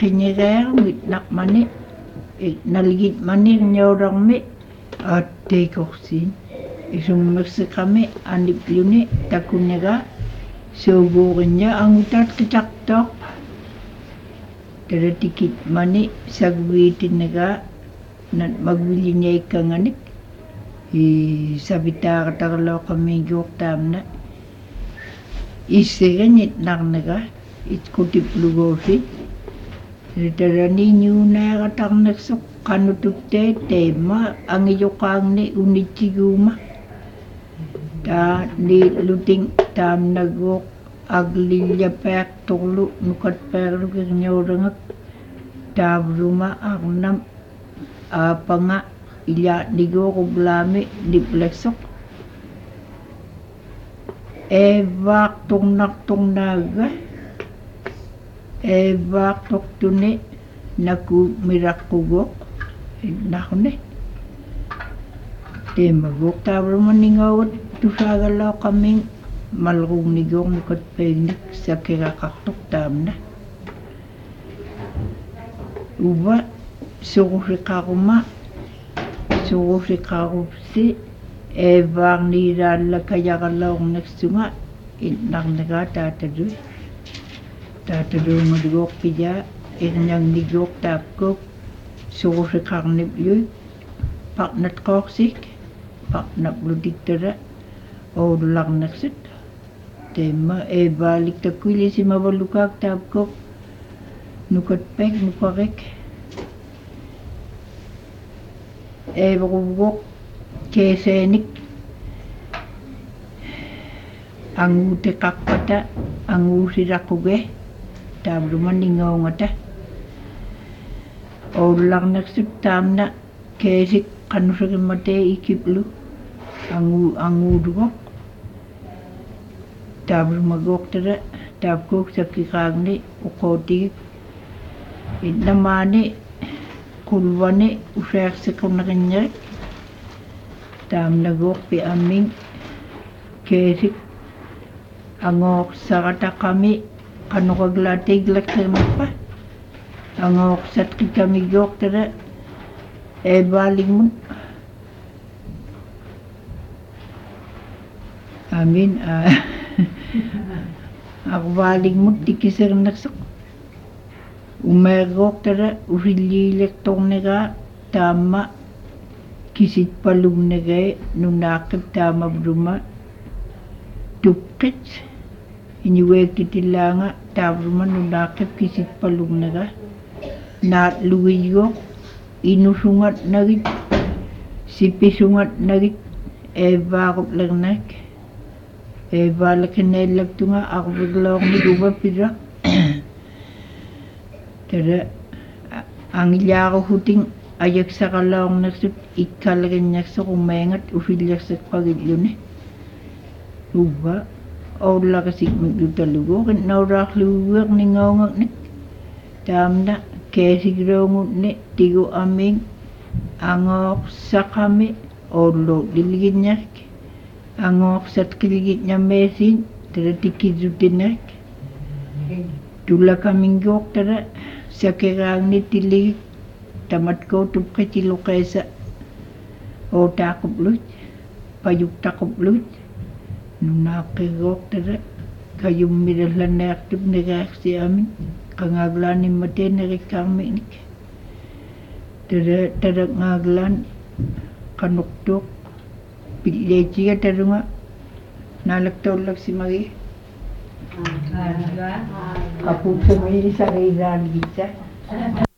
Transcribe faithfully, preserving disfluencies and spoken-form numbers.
kinyerer mit nak mani naligit mani nyorang me at tekoksin isung mersekame anip yuni takunyega sogorinya angutat kecaktok tere tikit mani sagwitin nega nat magwilinya ikanganik i sabita katarlo kami gyok tamna iseganyit narnaga it kutip lugosi tere ni nyuna katarnak sok kanutupte tema ang iyokang ni unichiguma ta ni luting tam nagok aglilya pek tolu nukat perlu kenyorangak tabruma agnam apa nga ilya nigo kublami di plesok evak tungnak tungnaga evak tok tuni naku mirakugok nakune temagok tabruma ningawat tusagalaw kaming malrung nigong nukat penik sa kirakaktok tamna uba surusi karuma surusi karupsi evang nirala kayakalaw nagsunga itnak naga tatadui tatadui madigok pija irnyang nigok tapkok surusi karnip yuy paknat koksik paknat ludik tada o lang naksit tema e balik takwili si mabalukak tapkok nukat pek nukarek e bagubok kesenik ang ute kakpata ang usirakuge tabluman ningaw ngata o lang naksit tamna kesik kanusagin mate ikiplu ang ang udugok tablu magok tada tabkok sa kikagni ukoti itnamani kulwane usak sa kunakanya tam nagok pi aming kesik angok sa kata kami kanukaglatig laksan pa angok sat kami gok tada e baling mun amin ako baling mun tikisir naksak umergok tada usililek tong nega tama kisit palung nega nung nakip tama bruma tupkit iniwek titilanga tabruma nung nakip kisit palung nega nat luwiyok inusungat nagit sipisungat nagit eva kop lagnak eva lakinelag tunga ako biglawak ni duba pidra tada ang ilyako huting ayak sa kalawang naksut ikalagan niya sa kumengat ufilyak sa pagidlo ni uba o lakasik magdutalugo kan naurak luwak ni ngawangak ni tamna kesig rongut ni tigo aming angok sa kami o lo diligid niya angok sa kiligid niya mesin tada tikidutin niya tula kaming gok tada sa kirang ni tilig tamat ko tupka tilo kaysa o takop lut payuk takop lut nung nakigok tada kayong midahlan na aktif na reaksi amin kangaglan ni mati na kami ni tada tada ngaglan kanuktok pileci ka tada nga nalagtawag si Marie kapag sa may sarili kita